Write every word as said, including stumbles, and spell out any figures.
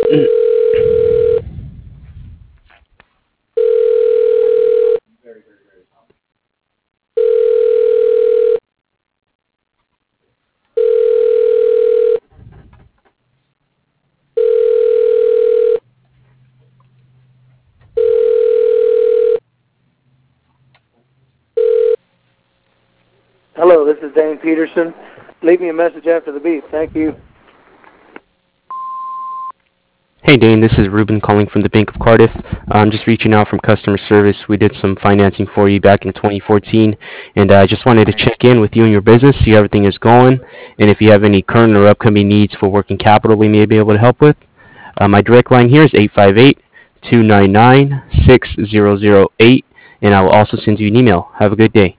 Hello, this is Dane Peterson. Leave me a message after the beep. Thank you. Hey Dane, this is Ruben calling from the Bank of Cardiff. I'm just reaching out from customer service. We did some financing for you back in twenty fourteen, and I uh, just wanted to check in with you and your business, see how everything is going, and if you have any current or upcoming needs for working capital we may be able to help with. Uh, my direct line here is eight five eight, two nine nine, six zero zero eight, and I will also send you an email. Have a good day.